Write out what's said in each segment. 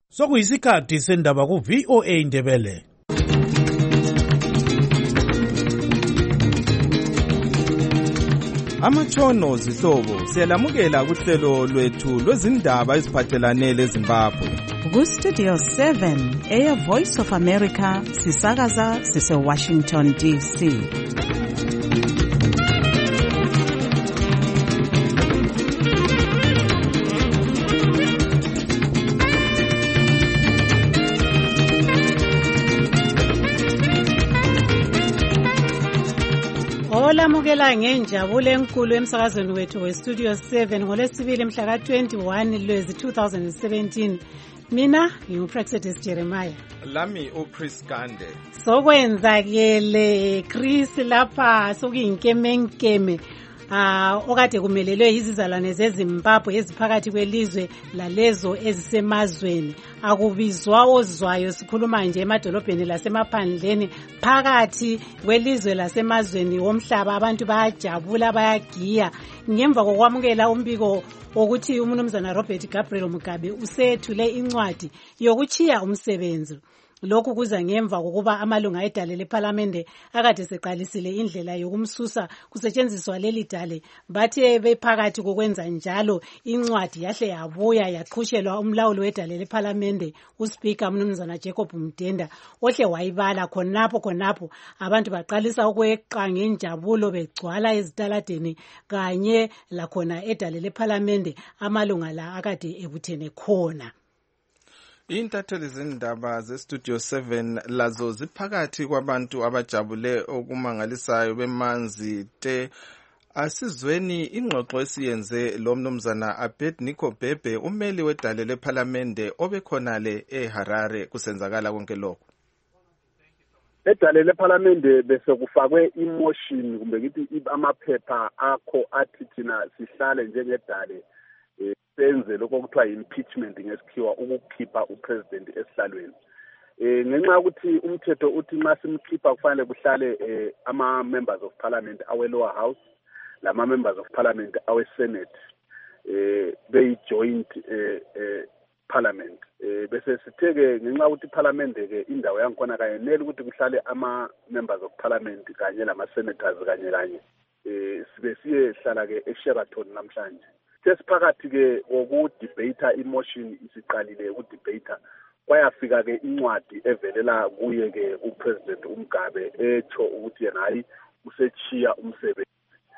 Sokuyisikhathi sendaba ku VOA Indebele. Amatshono zihlobo siyalamukela kuhlelo lwethu lwezindaba eziphathelane leZimbabwe. Ku Studio 7 Air Voice of America sisakaza sise Washington DC. Olamukela ngenjabulo enkulu emsakazweni wethu weStudio 7 ngolesibili mhla ka-21 Lwezi 2017. Mina nginguPrexetis Jeremiah. Lami uChris Gande. Sokwenzakele Chris lapha sokuyinkemenkeme okade kumelelwe izizalwane zeZimbabwe eziphakathi kwelizwe lalezo ezisemazweni. Akubizwa ozwayo, sikhuluma nje emadolobheni lasemaphandleni phakathi kwelizwe lasemazweni womhlaba. Abantu bayajabula, bayagiya ngemva kokwamukela umbiko wokuthi uMnumzana Robert Gabriel Mugabe usethule incwadi yokuchiya umsebenzi. Lokhu kuza ngemva kokuba amalunga edale lePhalamende akade seqalisile indlela yokumsusa kusetshenziswa leli dale. Bathi bephakathi kokwenza njalo incwadi yahle yabuya yaqhushelwa umlawuli wedale lePhalamende uSpeaker uMnumzana Jacob Mdenda ohle wayibala khonapho abantu baqalisa ukweqa ngenjabulo begcwala ezitaladeni kanye lakhona edale lePhalamende amalunga la akade ebuthene khona. Intatheli zindaba zeStudio 7 lazo ziphakathi kwabantu abajabule okumangalisayo bemanzi te. Asizweni ingxoxo esiyenze lo Mnumzana Abednego Bhebhe, umeli wedale lePhalamende obekhonale eHarare kusenzakala konke lokho. Edale lePhalamende bese kufakwe emotion kumbe ngithi amaphepha akho athi thina sihlale njengedale senze lokho kuthiwa impeachment ngesikhiwa, ukukhipha upresident esihlalweni. Ngenxa yokuthi umthetho uthi nxa simkhipha kufanele kuhlale ama-members of parliament awe-lower house lama-members of parliament awe-senate beyi-joint parliament. Bese sithe-ke ngenxa yokuthi iparlamente-ke indawo yangikhona kayeneli ukuthi kuhlale ama-members of parliament kanye lama-senators kanye sibe siyehlala-ke eSheraton namhlanje. Sesiphakathi-ke ukudebata emotion isiqalile ukudebata kwayafika-ke incwadi evelela kuye-ke uPresident uMgabe etho ukuthi yena hayi usechiya umsebenzi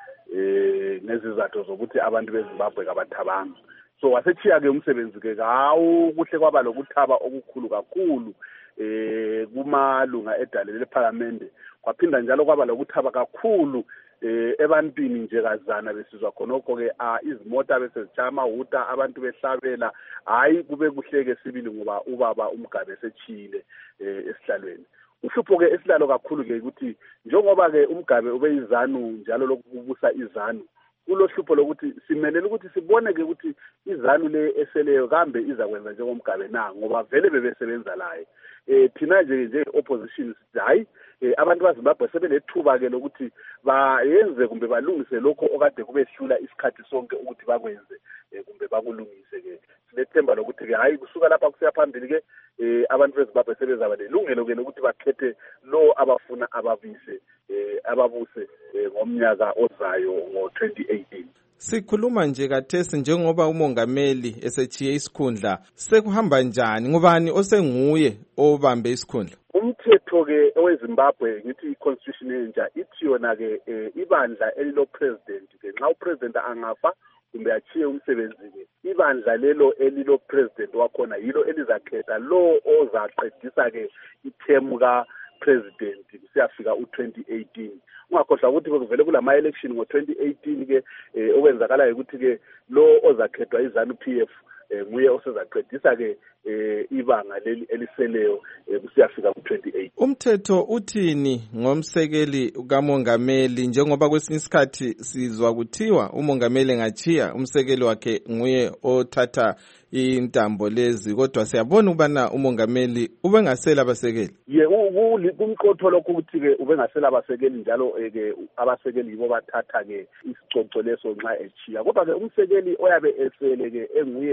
nezizathu zokuthi abantu beZimbabwe kabathabanga. So wasechiya-ke umsebenzi-ke ngawo kuhle kwaba lokuthaba okukhulu kakhulu kumalunga edale lePhalamende. Kwaphinda njalo kwaba lokuthaba kakhulu ebantwini nje kazana besizwa khonokho-ke izimota bese zitshaya amahuta, abantu behlabela. Hayi kube kuhleke sibili ngoba ubaba uMgabe esechiyile esihlalweni. Uhlupho-ke esilalo kakhulu-ke ukuthi njengoba-ke uMgabe ubeyizanu njalo lokubusa izanu, kulohlupho lokuthi simelele ukuthi sibone-ke ukuthi izanu le eseleyo kambe izakwenza njengomgabe na, ngoba vele bebesebenza laye. Thina nje opposition sithi hayi abantu baZimbabwe sebenethuba-ke lokuthi bayenze kumbe balungise lokho okade kubehlula isikhathi sonke ukuthi bakwenze kumbe bakulungise-ke. Sinethemba lokuthi-ke hayi kusuka lapha kusiya phambili-ke abantu beZimbabwe sebezaba nelungelo-ke lokuthi bakhethe lo abafuna ababuse ngomnyaka ozayo ngo-2018. Sikhuluma nje kathesi njengoba umongameli esechiye isikhundla, sekuhamba njani? Ngubani osenguye obambe isikhundla? Umthetho-ke oweZimbabwe ngithi i-constitution entsha ithi yona-ke ibandla elilo-president-ke nxa upresident angafa kumbe achiye umsebenzi-ke, ibandla lelo elilo-president wakhona yilo elizakhetha lo ozaqedisa-ke ithemu ka-president kusiyafika u-2018. Ungakhohlwa ukuthi bekuvele kulama-election ngo-2018-ke okwenzakalayo ukuthi-ke lo ozakhethwa iZANU-PF nguye osezaqedisa-ke ibanga leli eliseleyo kusiyafika ku-28. Umthetho uthini ngomsekeli kamongameli, njengoba kwesinye isikhathi sizwa kuthiwa umongameli ngachiya umsekeli wakhe nguye othatha intambo lezi, kodwa siyabona ukubana umongameli ubengasela abasekeli? Kumqotho lokho ukuthi-ke ubengasela abasekeli njalo-ke abasekeli yibo bathatha-ke isicoco leso nxa echiya, kodwa-ke umsekeli oyabe esele-ke enguye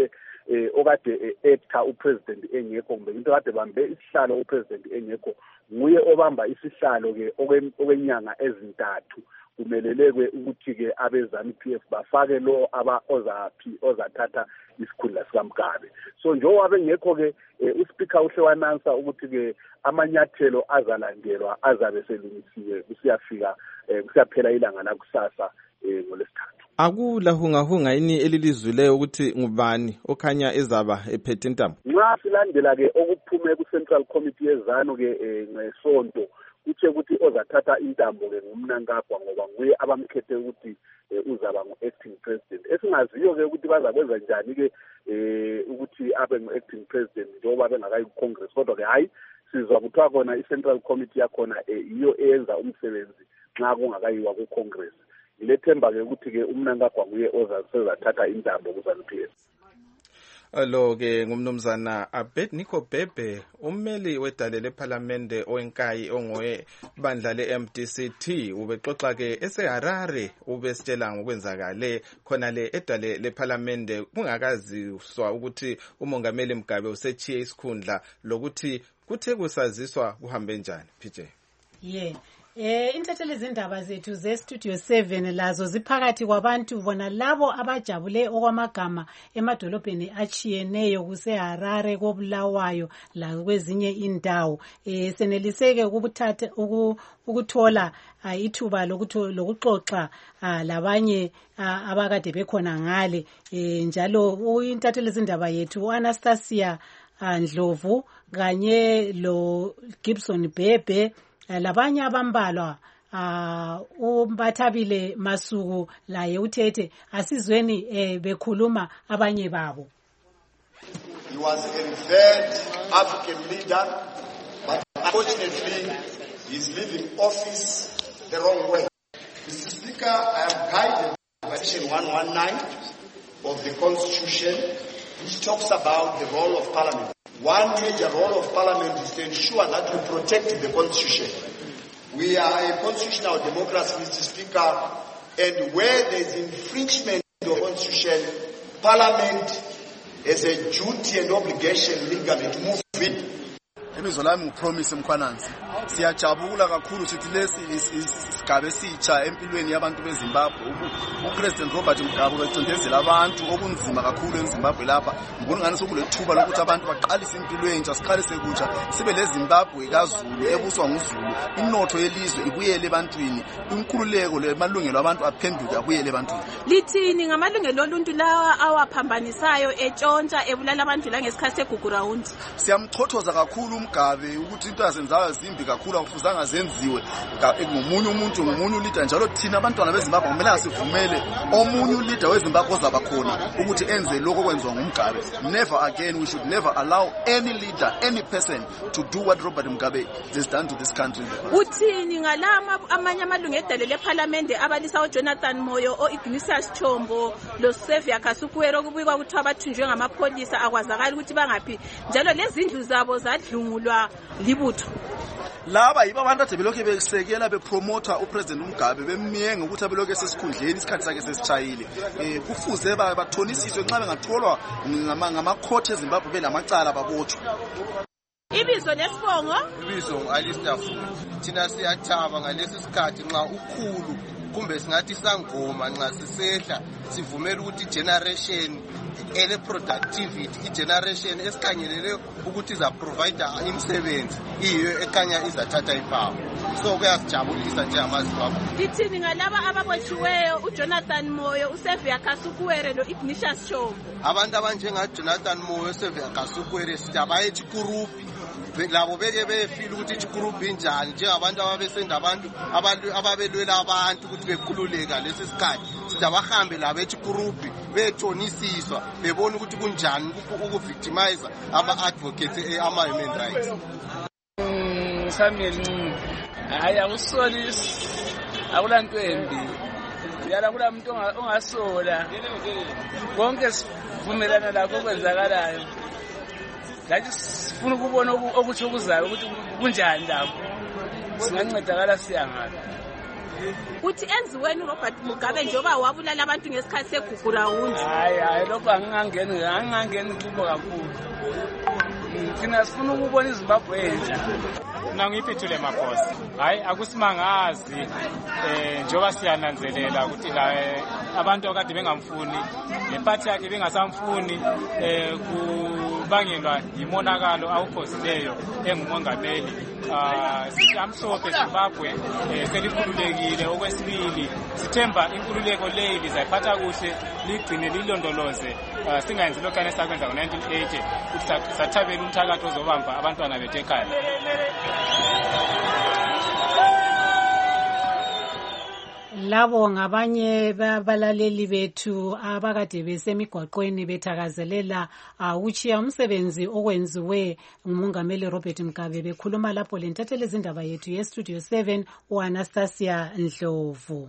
okade actor upresident engekho kumbe into kade bambe isihlalo upresident engekho nguye obamba isihlalo ke okwenyanga ezintathu kumeleleke ukuthi ke abezanu-PF bafake lo ozathatha isikhundla sikaMgabe. So njengoba bengekho ke uSpeaker uhle wanansa ukuthi ke amanyathelo azalandelwa azabe selungisiwe kusiyaphela ilanga lakusasa ngolesithathu. Akulahungahunga yini elilizwileyo ukuthi ngubani okhanya ezaba ephethe intambo? Nxa silandela ke okuphume ku-Central Committee yezanu ke ngesonto kuthe ukuthi ozathatha intambo ke ngumnankagwa ngoba nguye abamkhethe ukuthi uzaba ngu-acting president. Esingaziyo ke ukuthi bazakwenza njani ke ukuthi abe ngu-acting president njengoba bengakayi ku-Congress, kodwa ke hayi sizwa kuthiwa khona i-Central Committee yakhona iyo eyenza umsebenzi nxa kungakayiwa ku-Congress. Ngilethemba ke ukuthi ke umnankagwa nguye ozathatha intambo kuZANU-PF. Lo ke ngumnumzana Abednego Bhebhe, ummeli wedale lePhalamende owenkayi ongoye bandla le-MDCT, ubexoxa ke eseHarare ubesitshela ngokwenzakale khona le edale lePhalamende kungakaziswa ukuthi umongameli Mugabe usechiye isikhundla lokuthi kuthe kusaziswa kuhambe njani. PJ. Inhlethelo izindaba zethu ze-Studio 7 lazo ziphakathi kwabantu bona labo abajabule okwamagama emadolobheni achiyeneyo kuseHarare, koBulawayo la kwezinye indawo. Seneliseke ukuthola ithuba lokuxoxa labanye abakade bekhona ngale. Njalo intatheli izindaba yethu Anastasia Ndlovu kanye lo Gibson Bhebhe labanye abambalwa uMbathabile Masuku laye uthethe asizweni bekhuluma abanye babo. He was a revered African leader, but unfortunately he's leaving office the wrong way. Mr. Speaker, I am guided by Section 119 of the Constitution, which talks about the role of Parliament. One major role of Parliament is to ensure that we protect the Constitution. We are a constitutional democracy, Mr. Speaker, and where there is infringement of the Constitution, Parliament has a duty and obligation legally to move it. Ibizo lami nguPromise Mkhwananzi. Siyajabula kakhulu sithi lesi isigaba esitsha empilweni yabantu beZimbabwe. UPresident Robert Mugabe becindezela abantu okunzima kakhulu eZimbabwe lapha. Ngibona ngani sokulethuba lokuthi abantu baqalise impilo entsha, siqalise kutsha, sibe leZimbabwe kaZulu ebuswa nguZulu. Inotho yelizwe ibuyele ebantwini. Inkululeko lemalungelo abantu aphenduke abuyele ebantwini. Lithini ngamalungelo oluntu lawa awaphambanisayo etshontsha ebulala abantu la ngesikhathi segugu round? Siyamchothoza kakhulu Mugabe ukuthi into azenzayo zimbi kakhulu akufuzanga zenziwe ngomunye umuntu ngomunye leader njalo thina abantwana beZimbabwe kumele sivumele omunye leader weZimbabwe ozaba khona ukuthi enze lokho kwenziwa nguMgabe. Never again, we should never allow any leader, any person to do what Robert Mugabe has done to this country. Uthini ngalama amanye amalungu edale lePhalamende abalisa uJonathan Moyo oIgnatius Chombo lo Xavier Kasukuwere okubikwa ukuthi abathunjwe ngamapholisa akwazakala ukuthi bangaphi njalo lezindlu zabo zadlungulwa libutho. Laba yiba abantu ade belokhe besekela bepromota uPresident Mugabe bemiyenga ukuthi abelokhe sesikhundleni isikhathi sakhe sesitshayile. Kufuze bathonisiswe nxa bengatholwa ngamakhothe eZimbabwe belamacala babotshwa. Ibizo nesibongo? Ibizo Alistair Futhi. Thina siyathaba ngalesi sikhathi nxa ukhulu kumbe singathi sangoma nxa sisehla sivumela ukuthi generation ele productivity igeneration esikhangelele ukuthi iza provide imisebenzi iyo ekhanya izathatha ipower. So kuyasijabulisa nje amaZimbabwe. Lithini ngalaba ababotshiweyo uJonathan Moyo, uXavier Kasukuwere noIgnatius Chombo? Abantu abanjenga Jonathan Moyo, uXavier Kasukuwere sidabaye chikurupi labo beke befila ukuthi ichikurupi njani njengabantu ababesenda abantu ababelwela abantu ukuthi bekhululeka lesi sikhathi sidabahambe labo echikurupi bethonisiswa bebona ukuthi kunjani ukuvictimize ama-advocates ama-human rights. Samuel hayi akusolisi akulanto embi yala kula muntu ongasola konke sivumelana lakho kwenzakalayo ngathi sifuna ukubona ukuthi okuzayo ukuthi kunjani lapho singancedakala siyangaphi. uthi enziweni uRobert Mugabe njengoba wabulala abantu ngesikhathi segugu rawundi? Hayi lokho angingangeni kubo kakhulu. Thina sifuna ukubona iZimbabwe entsha. Mina ngiyiphetule Maphosa. Hayi akusimangazi njengoba siyananzelela ukuthi la abantu akade bengamfuni leparty yakhe bengasamfuni kubangelwa yimonakalo awukhozileyo engumongameli. Sithi amhlophe Zimbabwe selikhululekile. Okwesibili sithemba inkululeko leyi lizayiphatha kuhle ligcine lilondoloze singayenzi lokho esakwenza ngo-1980 ukuthi sathabela umthakathi ozobamba abantwana bethu ekhaya. Labo ngabanye babalaleli bethu abakade besemigwaqweni bethakazelela ukushiya umsebenzi okwenziwe ngumongameli Robert Mugabe. Bekhuluma lapho lentatheli izindaba yethu yeStudio 7 uAnastasia Ndlovu.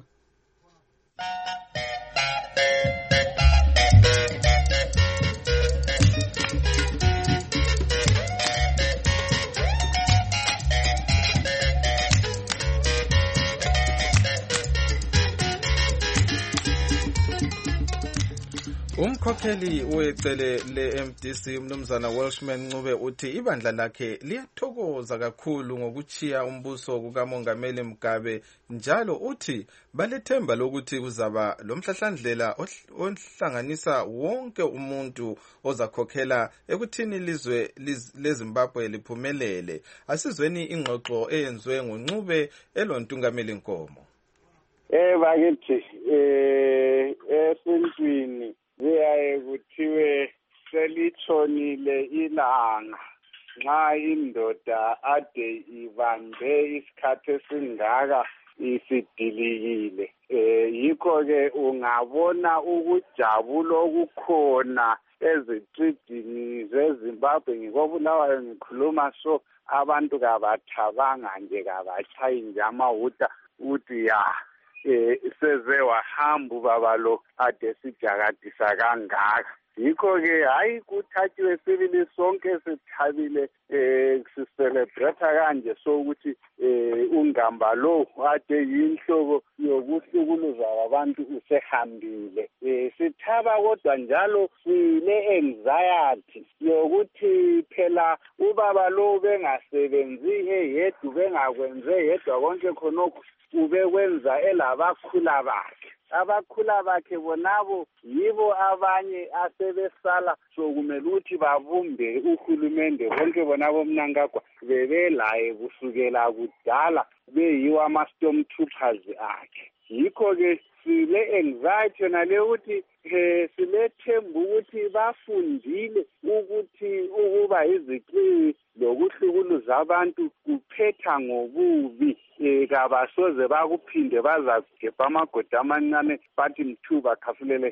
Umkhokheli wecele le-MDC umnumzana Welshman Ncube uthi ibandla lakhe liyathokoza kakhulu ngokuchiya umbuso kukamongameli Mugabe, njalo uthi balethemba lokuthi kuzaba lomhlahlandlela ohlanganisa wonke umuntu ozakhokhela ekuthini ilizwe leZimbabwe liphumelele. Asizweni ingxoxo eyenziwe nguNcube elontungameli Nkomo. Bakithi esintwini ziyaye kuthiwe selitshonile ilanga nxa indoda ade ibambe isikhathi esingaka isidilikile. Yikho-ke ungabona ukujabulo okukhona ezitridini zeZimbabwe. Ngikobulawayo ngikhuluma so abantu kabathabanga nje kabatshayi nje amawuta uthi ya seze wahamba ubaba lo ade sijakadisa kangaka. Yikho-ke hayi kuthathiwe sibili sonke sithabile siselebrata kanje sokuthi ungamba lo ade yinhloko yokuhlukuluza abantu usehambile. Sithaba kodwa njalo sile anxiety yokuthi phela ubaba lo bengasebenzi yedwa bengakwenze yedwa konke khonokho ubekwenza elabakhula bakhe. Abakhula bakhe bonabo yibo abanye asebesala sokumele ukuthi babumbe uhulumende bonke bonabo Mnangagwa bebelaye kusukela kudala beyiwa ama-stormtroopers akhe. Yikho-ke sile anxiety nale ukuthi silethemba ukuthi bafundile ukuthi ukuba iziqhiwi lokuhlukuluza abantu kuphetha ngobubi. Kabasoze bakuphinde baza kugebha amagoda amancane bathi mthuba khafulele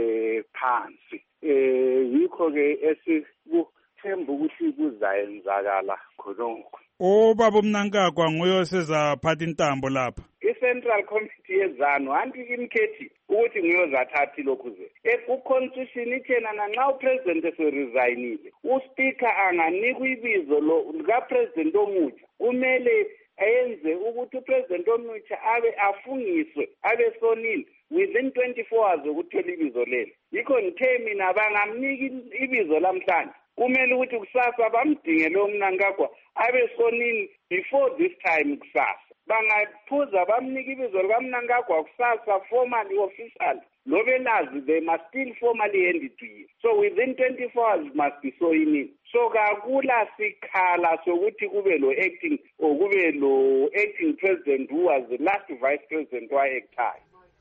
phansi. Yikho-ke esikuthemba ukuthi kuzayenzakala khonokho. Obaba Mnangagwa nguye osezaphatha intambo lapha. I-Central Committee yeZanu anti imkhethi ukuthi nguyozathathi lokhu ze. Ku-constitution ithena nanxa upresident eseresignile, uSpeaker anganikwa ibizo likapresident omutsha. Kumele ayenze ukuthi upresident omutsha abe afungiswe abe sonile within 24 hours ukuthola ibizo lelo. Yikho ngithe mina bangamnika ibizo lamhlanje. Kumele ukuthi kusasa bamdingele uMnangagwa abe sonini before this time kusasa. Bangaphuza bamnika ibizo likaMnangagwa kusasa formally official. Lobelazi they must still formally hand it to you. So within 24 hours must be so in. So kakula sikhala sokuthi kube lo acting or kube lo acting president who was the last vice president wa-actayo.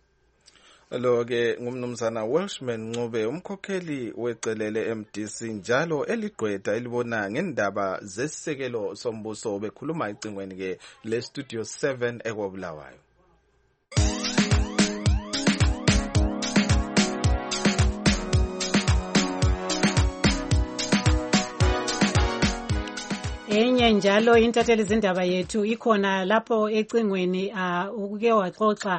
Lo-ke ngumnumzana Welshman Ncube umkhokheli wecele le-MDC njalo eligqwetha elibona ngendaba zesisekelo sombuso bekhuluma icingweni-ke le-Studio 7 ekobulawayo. Enye njalo intatheli izindaba yethu ikhona lapho ecingweni uke waxoxa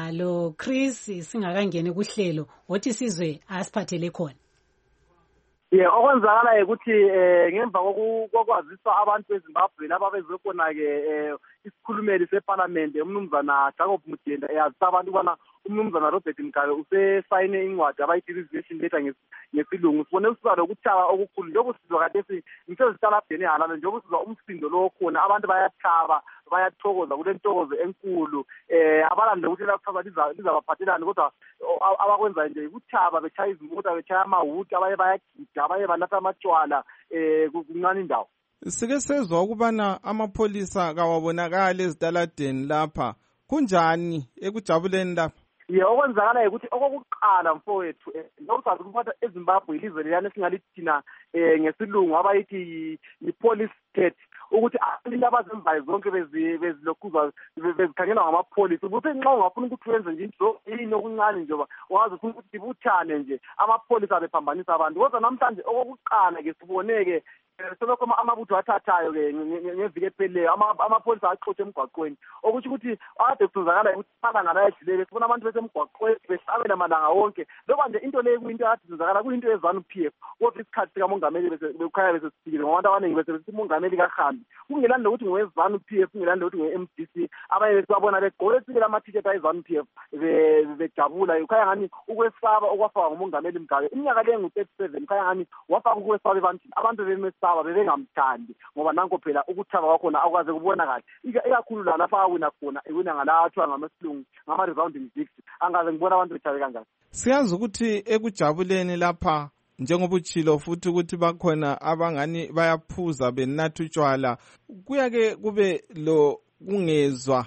lo Chris singakangeni kuhlelo wothi sizwe asiphathele khona. okwenzakalayo ukuthi ngemva kokwazisa abantu beZimbabwe laba bezokhona-ke isikhulumeli seParliament umnumzana Jacob Mutenda yazisa abantu ukubana umnumzana Robert Mugabe usesayine incwadi abayithi resignation letter ngesilungu. Sibone usizwa lokuthaba okukhulu njengoba sizwa kade ngisezitaladeni halala njengoba sizwa umsindo lo khona abantu bayathaba bayathokoza kule ntokozo enkulu abalande ukuthi lakusasa lizabaphathelani kodwa abakwenza nje ukuthaba bechaya izimota bechaya amawuti abaye bayagida abaye banatha amatshwala kuncane indawo. Sike sezwa ukubana amapholisa kawabonakali ezitaladeni lapha kunjani ekujabuleni lapha? Okwenzakalayo ukuthi okokuqala mfowethu nokusazi ukuphatha eZimbabwe ilizwe leliyana esingalithina ngesilungu abayithi yi-police state ukuthi abantu abazimbayo zonke bezilokhuzwa bezikhangelwa ngamapholisa ukuthi nxa ungafuna ukuthi wenze nje into yini okuncane nje wazi ukuthi buthane nje amapholisa abephambanisa abantu kodwa namhlanje okokuqala-ke siboneke selokho amabutho athathayo-ke ngeviki ephelileyo amapholisa axotshe emgwaqweni okusho ukuthi ade kusenzakala ukuthi amalanga ayedlulele sibona abantu besemgwaqweni behlabela malanga wonke loba nje into leyo kuyinto ade kusenzakala kuyinto ye-ZANU-PF kodwa isikhathi sikamongameli bekukhanya besesifikile ngoba abantu abaningi besebenzisa umongameli kahambi kungelani lokuthi ngowe-ZANU-PF kungelani lokuthi ngowe-MDC abanye besibabona begqoke esikele ama-t-shirt ayi-ZANU-PF bejabula kukhanya ngani ukwesaba okwafaka ngumongameli Mugabe iminyaka leyo ngu-37 kukhanya ngani wafaka ukwesaba ebantwini abantu bemesaba bebengamthandi ngoba nanko phela ukuthaba kwakhona akwaze kubonakala ikakhulu la lapha awina khona ewina ngala athiwa ngamasilungu ngama-resounding victory angaze ngibona abantu bethabe kanjani. Siyazi ukuthi ekujabuleni lapha njengoba utshilo futhi ukuthi bakhona abangani bayaphuza benatha utshwala kuyake kube lo kungezwa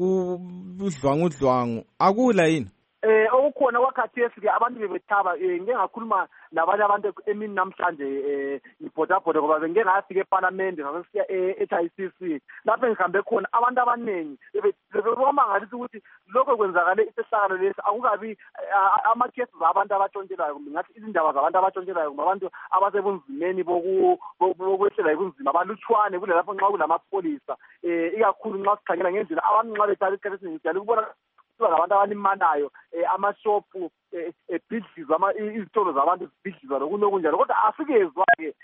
lokudlwangudlwangu akula yini? Okukhona kwakhathesi-ke abantu bebethaba ngike ngakhuluma nabanye abantu emini namhlanje ngibhodabhoda ngoba bengike ngayafika eParliament ngasiya e-HICC lapho engihambe khona abantu abaningi bebamangalisa ukuthi lokho kwenzakale isehlakalo lesi akukabi ama-cases abantu abatshontshelwayo kumbe ngathi izindaba zabantu abatshontshelwayo kumbe abantu abasebunzimeni bokwehlela ibunzima abalutshwane kule lapho nxa kulamapholisa ikakhulu nxa sikhangela ngendlela abantu nxa bethatha isikhathi esiningi siyale ukubona abantu abanimanayo amashopu ebhidlizwa izitolo zabantu zibhidlizwa lokunjalo kodwa asikezwa-ke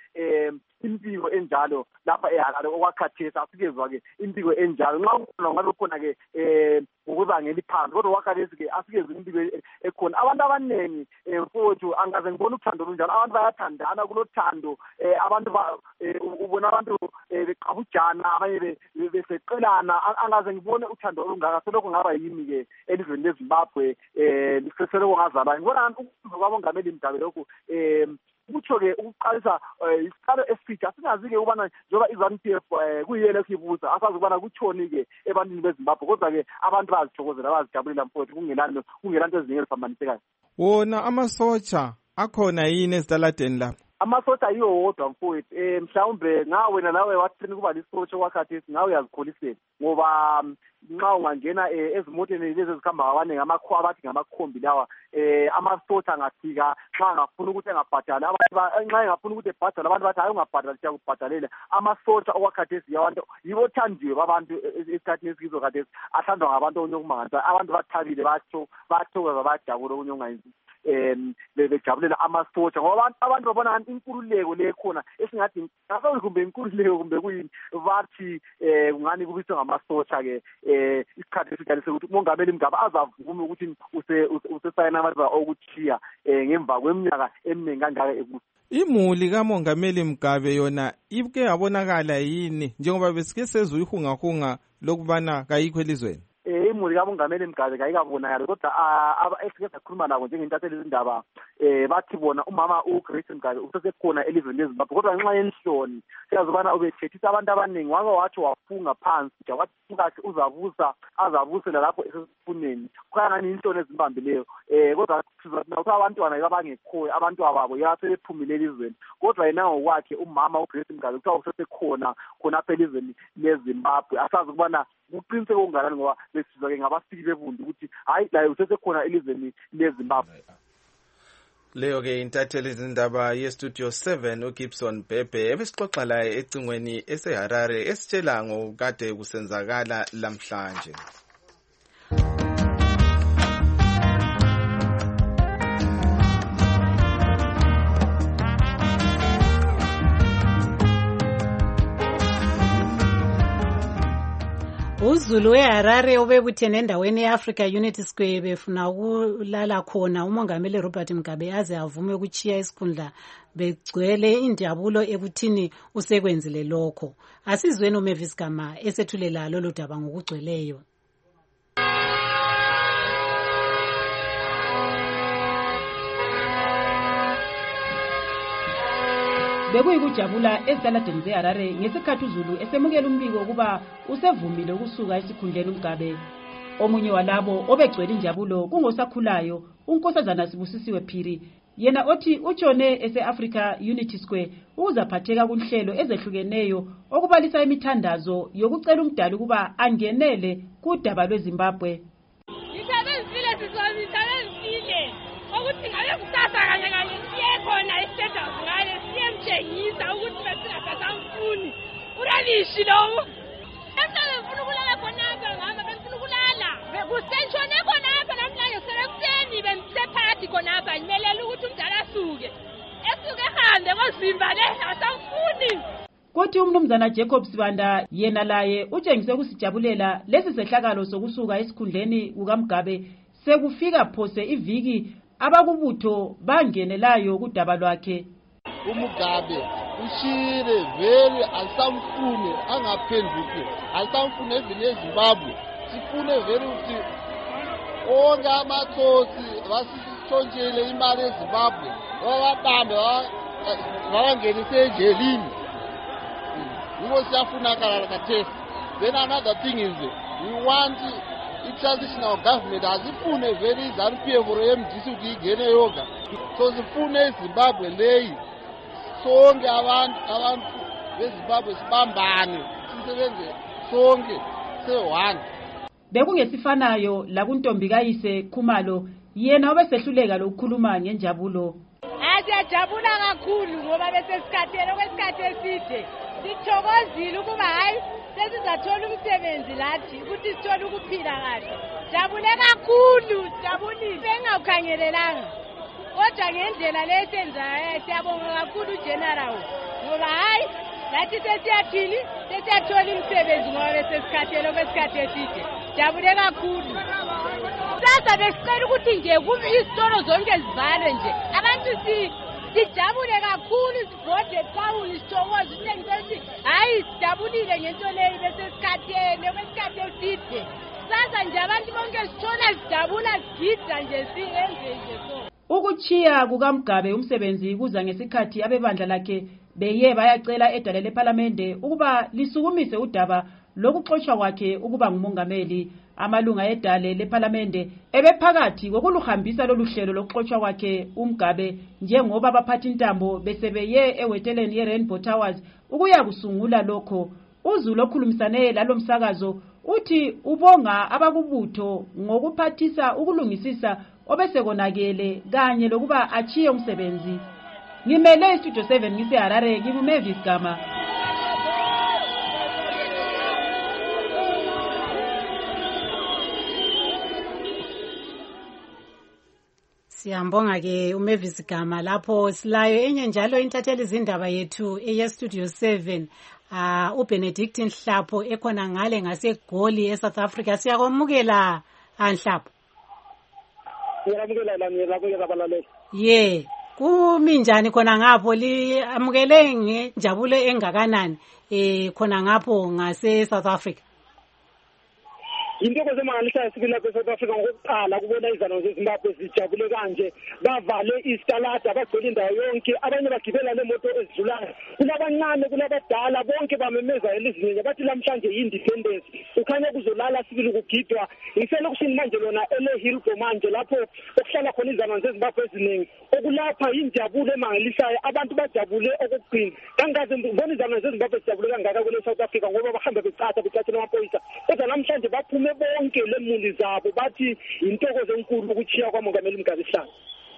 impiko enjalo lapha ehalale okwakhathesi asikezwa-ke impiko enjalo nxa kukhona ngabe khona-ke ngokubangela iphansi kodwa okwakhathesi-ke asikezwe impiko ekhona abantu abaningi mfowethu angaze ngibona uthando lunjalo abantu bayathandana kulothando abantu ubona abantu beqabujana abanye beseqelana angaze ngibone uthando olungaka selokho ngaba yimi-ke elizweni leZimbabwe selokho ngazalayo ngibona ukuzwa kwamongameli Mugabe lokhu kutsho-ke ukuqalisa isiqalo esitsha singazi-ke ukubana njengoba i-ZANU-PF kuyiyena esiyibuza asazi ukubana kutshoni-ke ebantwini beZimbabwe kodwa-ke abantu bayazithokozela bayazijabulela mfowethu kungelanto eziningi eziphambanisekayo. Wona amasotsha akhona yini ezitaladeni lapha? Amasotsha yiwo wodwa mfowethu mhlawumbe wena nawe wathini kuba lisotsha okwakhathesi ngawe uyazikholisela ngoba nxa ungangena ezimoteni lezi ezikhamba abaningi abathi ngamakhombi lawa amasotsha angafika nxa angafuna ukuthi engabhadali nxa engafuna ukuthi ebhadale abantu bathi hayi ungabhadali siyakubhadalela amasotsha okwakhathesi abantu yibo othandiwe babantu esikhathini esikizo khathesi athandwa ngabantu okunye okumangalisayo abantu bathabile bathokoza bayajabula okunye okungayenzi bejabulela amasotsha ngoba abantu babona inkululeko le khona esingathi ngasozi kumbe inkululeko kumbe kuyini bathi kungani kubiswe ngamasotsha-ke isikhathi esikalise ukuthi umongameli Mugabe azavuma ukuthi usesayina amandla okuthiya ngemva kweminyaka eminingi kangaka ekusa. Imuli kamongameli Mugabe yona ike yabonakala yini njengoba besike sezwe ihungahunga lokubana kayikho elizweni? Imuli kamongameli Mugabe kayikabonakali kodwa esike sakhuluma nabo njengentatheli izindaba bathi bona umama uGrace Mugabe usesekhona elizweni leZimbabwe kodwa ngenxa yenhloni siyazi ukubana ubethethisa abantu abaningi wake watsho wafunga phansi wathi kahle azabusela lapho esesifuneni kukhanya ngani inhloni ezimbambileyo kodwa sizathi abantwana abangekhoyo abantu ababo yasebephumile elizweni kodwa yena ngokwakhe umama uGrace Mugabe kuthiwa usesekhona khonapha elizweni leZimbabwe asazi ukubana kuqiniseke okunganani ngoba besizwa-ke ngabasiki bebundu ukuthi hayi laye usesekhona elizweni leZimbabwe. Leyo-ke intatheli izindaba yestudio 7 uGibson Bhebhe ebesixoxa laye ecingweni eseHarare esitshela ngokade kusenzakala lamhlanje. uZulu weHarare obebuthene endaweni yeAfrica Unity Square befuna ukulala khona umongameli Robert Mugabe aze avume ukuchiya isikhundla begcwele injabulo ekuthini usekwenzile lokho. Asizweni uMavis Gama esethulela lolu daba ngokugcweleyo. Bekuyikujabula ezisaladeni zeHarare ngesikhathi uZulu esemukela umbiko ukuba usevumile ukusuka esikhundleni uMgabe. Omunye walabo obegcwele injabulo kungosakhulayo uNkosazana Sibusisiwe Phiri, yena othi utshone ese-Africa Unity Square ukuzaphatheka kunhlelo ezehlukeneyo okubalisa imithandazo yokucela umdali ukuba angenele kudaba lweZimbabwe. Ukuthi ngabe kusasa kanye kanye siye khona e-status ngale siyemtshengisa ukuthi besingasasamfuni uralishi lowo emhlabeni ngifuna ukulala khonapha ngama bengifuna ukulala kusenshone khonapha namhlanje sekuseni bemsephakathi khonapha ngimelela ukuthi umdala asuke ehambe ngozimba le asamfuni. Kuthi umnumzana Jacob Sibanda yena laye utshengise ukusijabulela lesi sehlakalo sokusuka esikhundleni kukaMgabe sekufika phose iviki abakubutho bangenelayo kudaba lwakhe. uMugabe ushire vele alisamfune angaphenduki alisamfune evini eZimbabwe sifune vele ukuthi onke amathosi basithontshele imali eZimbabwe babambe babangenise ejelini yiko siyafunakala kathesi. Then another thing is we want i-transitional government azifune vele iZANU-PF or MDC ukuthi igene yoga, so sifune eZimbabwe leyi sonke abantu beZimbabwe sibambane sisebenze sonke se-one. Bekungesifanayo la kuntombi kayise Khumalo yena obesehluleka lokukhuluma ngenjabulo. Siyajabula kakhulu ngoba besesikhathele okwesikhathi eside sithokozile ukuba hayi sesizathola umsebenzi lathi ukuthi sithole ukuphila kahle. Jabule kakhulu, jabulile bengawukhangelelanga kodwa ngendlela lesenzayo siyabonga kakhulu uGeneral ngoba hayi lathi sesiyathini sesiyathola umsebenzi ngoba besesikhathele okwesikhathi eside. Jabule kakhulu. Sasa besicela ukuthi nje kube izitolo zonke zivalwe nje abantu sijabule kakhulu sibhode phawuli sithokoze ukuthi hayi sijabulile ngento leyo besesikhathele okwesikhathi eside. Sasa nje abantu bonke sithola sijabula sigida nje siyenze nje so. Ukuchiya kukaMgabe umsebenzi kuza ngesikhathi abebandla lakhe beye bayacela edale leParlamente ukuba lisukumise udaba lokuxoshwa kwakhe ukuba ngumongameli. Amalunga edale leParlamente ebephakathi kokuluhambisa loluhlelo lokuxoshwa kwakhe uMgabe njengoba abaphathi intambo besebeye eweteleni yeRainbow Towers ukuya kusungula lokho. uZulu okhulumisane lalomsakazo uthi ubonga abakubutho ngokuphathisa ukulungisisa obesekonakele kanye lokuba achiye umsebenzi. Ngimele iStudio 7 ngiseHarare ngibuMavis Gama. Siyambonga ke uMavis Gama lapho silayo enye njalo intatheli izindaba yethu eyeStudio 7 uBenedict Nhlapho ekhona ngale ngaseGoli eSouth Africa. Siyakwamukela Nhlapho. Ngiyamukela lapho abalaleli. Ye kuminjani khona ngapho liamukele ngenjabulo engakanani khona ngapho ngase South Africa? Into kozemangalisayo sibili lapha eSouth Africa ngokuqala kubona izano zeZimbabwe zijabule kanje bavale istalada bagcwele indawo yonke abanye bagibela nemoto ezidlulayo kunabancane kunabadala bonke bamemeza elizinye bathi lamhlanje yi-independence ukhanya kuzolala sibili kugidwa iselokishini manje lona eLehilgo manje lapho okuhlala khona izano zeZimbabwe eziningi okulapha injabulo emangalisayo abantu bajabule okugcina kangaze ngibona izano zeZimbabwe zijabule kangaka kule South Africa ngoba bahamba becathela amaphoyisa kodwa namhlanje baphume bonke lemuli zabo bathi intokozo enkulu ukuchiya kwamongameli Mugabe Hlanga.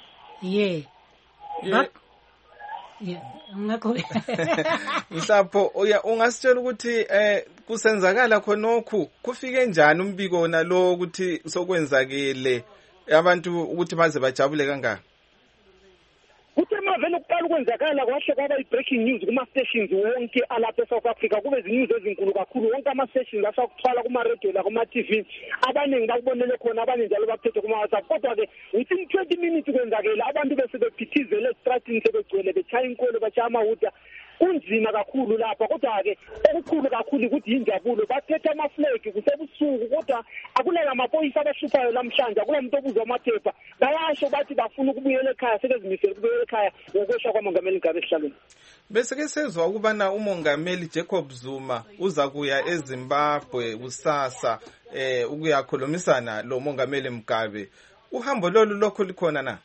Ngakho Mhlapho ungasitshela ukuthi kusenzakala khonokhu kufike njani umbiko nalo ukuthi sokwenzakele abantu ukuthi baze bajabule kangaka? kungavele kuqala ukwenzakala kwahle kwaba i-breaking news kuma-stations wonke alapha e-South Africa, kube zinews ezinkulu kakhulu, wonke ama-stations asakuthwala kuma-radio lakuma-TV, abaningi bakubonele khona, abanye njalo baphethe kuma-WhatsApp. Kodwa-ke within 20 minutes kwenzakela, abantu bese bephithizele esitratini, sebegcwele betshaya inkolo, batshaya amahuta. Kunzima kakhulu lapha, kodwa-ke okukhulu kakhulu ukuthi yinjabulo, bathethe amaflegi kusebusuku, kodwa akulala amaphoyisa abahluphayo namhlanje, akula muntu obuzwa amaphepha, bayasho bathi bafuna ukubuyela ekhaya, sebezimisele ukubuyela ekhaya ngokwesha kwamongameli Mugabe esihlalweni. Bese-ke sezwa ukubana umongameli Jacob Zuma uza kuya eZimbabwe kusasa ukuyakhulumisana lo mongameli Mugabe. Uhambo lolu lokho likhona na?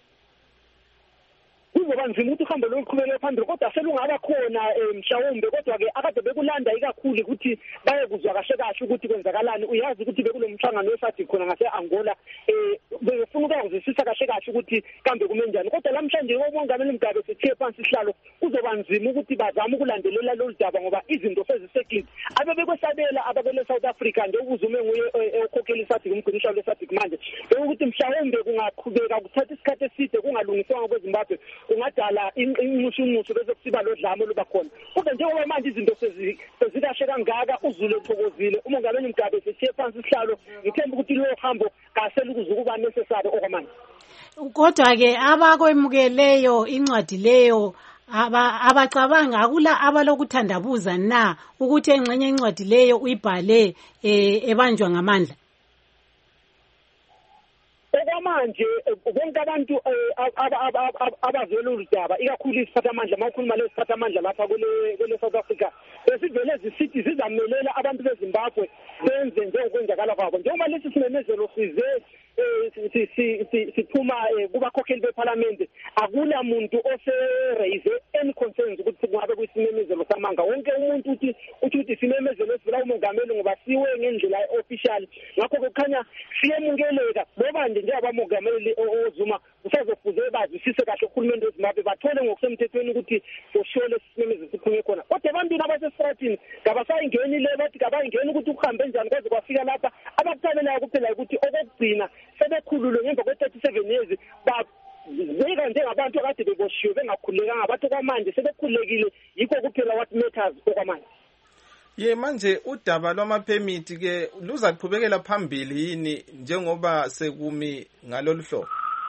Kuzoba nzima ukuthi uhambe lokuqhubekela phambili, kodwa selungaba khona mhlawumbe, kodwa-ke akade bekulanda ikakhulu ukuthi bayekuzwa kahle kahle ukuthi kwenzakalani. Uyazi ukuthi bekulo mhlangano esathi khona ngase-Angola, befuna ukuyazwisisa kahle kahle ukuthi kambe kume njani, kodwa namhlanje umongameli Mugabe sithiye phansi isihlalo, kuzoba nzima ukuthi bazame ukulandelela lolu daba ngoba izinto sezisekile. Abebekwesabela ababele South Africa nje ukuzume nguye okhokhela iSADC, umgqinisha leSADC manje, ukuthi mhlawumbe kungaqhubeka kuthatha isikhathi eside kungalungiswanga kweZimbabwe, kungadala inxushunxushu bese kusiba lodlame luba khona. Kodwa njengoba manje izinto sezikahle kangaka, uZulu ethokozile, umongameli Mugabe sithiye phansi isihlalo, ngithemba ukuthi lo hambo kasele ukuzukuba necessary okwamanje. Kodwa-ke abakwemukeleyo incwadi leyo abacabanga akula abalokuthandabuza na ukuthi engxenye incwadi leyo uyibhale ebanjwa ngamandla? Okwamanje bonke abantu abazwela uludaba, ikakhulu isiphathamandla, mawukhuluma lesiphathamandla lapha kule South Africa, besivele zisithi zizamelela abantu beZimbabwe benze njengokwenzakala kwabo. Njengoba lesi simemezelo siphuma kubakhokheli beParliament, akula muntu ose-raise any concerns ukuthi kungabe kuyisimemezelo samanga. Wonke umuntu uthi isimemezelo esivela umongameli ngoba siwe ngendlela official, ngakho kukhanya siyemukeleka. Ngoba nje njengabamongameli oZuma usazofuze bazwisise kahle uhulumende weZimbabwe, bathole ngokusemthethweni ukuthi for sure lesimemezelo siphume khona. Kodwa ebantwini abasesitratini kabasayingeni le, bathi kabayingeni ukuthi ukuhambe njani kwaze kwafika lapha. Abakuthabelayo kuphela ukuthi okokugcina sebekhululwe ngemva kwe-37 years, beka njengabantu akade beboshiwe bengakhululekanga, bathi kwamanje sebekhululekile, yikho kuphela what matters okwamanje. Manje udaba lwamaphemithi ke luza kuqhubekela phambili yini njengoba sekumi ngalolu hlobo?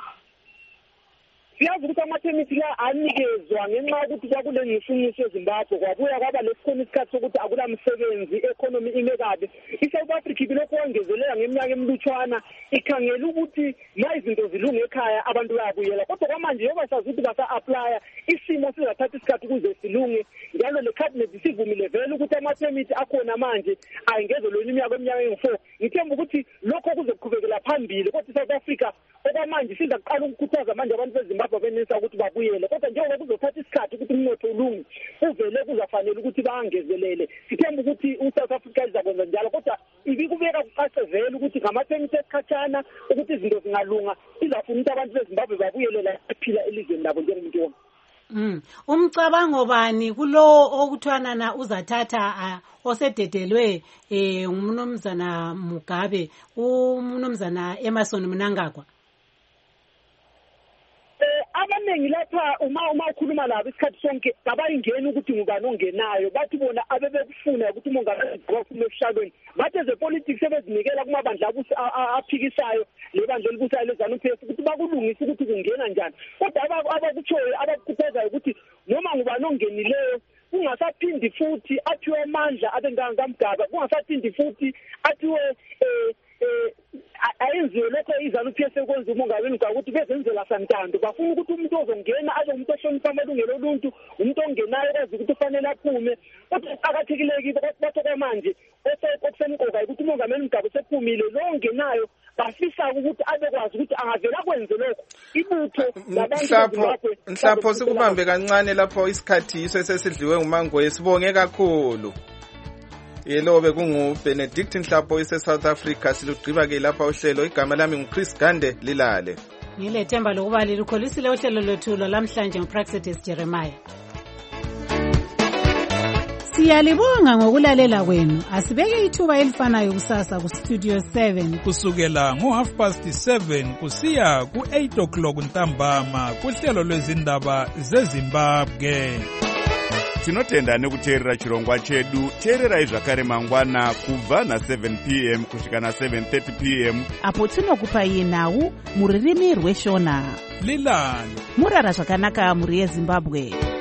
Siyazi ukuthi amaphemithi la anikezwa ngenxa yokuthi kwakule ngishunyisho eZimbabwe, kwabuya kwaba lesikhona isikhathi sokuthi akula msebenzi, economy ime kabi. iSouth Africa ibilokhu yongezelela ngeminyaka emlutshwana, ikhangela ukuthi ma izinto zilunge ekhaya abantu bayabuyela. Kodwa kwamanje yoba sazi ukuthi basa-aplya, isimo sizathatha isikhathi ukuze silunge, njalo le cabinet sivumile vele ukuthi amaphemithi akhona manje ayengezelwe iminyaka engu-4. Ngithemba ukuthi lokho kuzoqhubekela phambili, kodwa iSouth Africa okwamanje sizaqala ukukhuthaza manje abantu beZimbabwe benisa ukuthi babuyele. Kodwa njengoba kuzothatha isikhathi ukuthi umnotho ulunge, kuvele kuzafanele ukuthi bangezelele. Sithemba ukuthi uSouth Africa izakwenza njalo, kodwa ibikubeka kuqase vele ukuthi ngamaphemithi esikhatshana ukuthi izinto zingalunga, izafuna ukuthi abantu beZimbabwe babuyele la ephila elizweni labo njengomuntu wonke. Umcabango bani kulo okuthwana na uzathatha osededelwe umnumzana Mugabe, umnumzana Emmerson Mnangagwa? Abanengi lapha uma ukhuluma labo isikhathi sonke abayingeni ukuthi ngubani ongenayo, bathi bona abebekufuna ukuthi umongameli bafuna esihlalweni, bathi ezepolitics sebezinikela kumabandla aphikisayo, le bandla elibusayo leZANU-PF ukuthi bakulungise ukuthi kungena njani. Kodwa abakutshoyo abakukhuthazayo ukuthi noma ngubani ongenileyo kungasaphindi futhi athiwe amandla abengangamgaba, kungasaphindi futhi athiwe ayenziwe lokho iZANU-PF ekwenza umongameli Mugabe ukuthi bezenzela santando. Bafuna ukuthi umuntu ozongena abe umuntu ohlonipha amalungelo oluntu, umuntu ongenayo kwazi ukuthi ufanele aphume. Kodwa aqakathekile bathi kwamanje okusemqoka ukuthi umongameli Mugabe sephumile, lo ongenayo bafisa ukuthi abekwazi ukuthi angavela akwenze lokho. Ibutho labantu Mhlapho sikubambe kancane lapho isikhathi yiso sesidliwe nguMangoye. Sibonge kakhulu. Yelo bekunguBenedict Mhlapho ise-South Africa. Silugqiba ke lapha uhlelo. Igama lami nguChris Gande Lilale. Ngilethemba lokuba lilukholisile uhlelo lwethu lamhlanje nguPraxedis Jeremiah. Siyalibonga ngokulalela kwenu. Asibeke ithuba elifanayo kusasa ku Studio 7 kusukela ngo7:30 kusiya ku8 ntambama kuhlelo lwezindaba zeZimbabwe. Tinotenda nekuteerera chirongwa chedu. Teererai zvakare mangwana kubva na7 p.m. kusvika na7:30 p.m. apo tinokupai nhau mururimi rweshona. Lilani murara zvakanaka muri yeZimbabwe.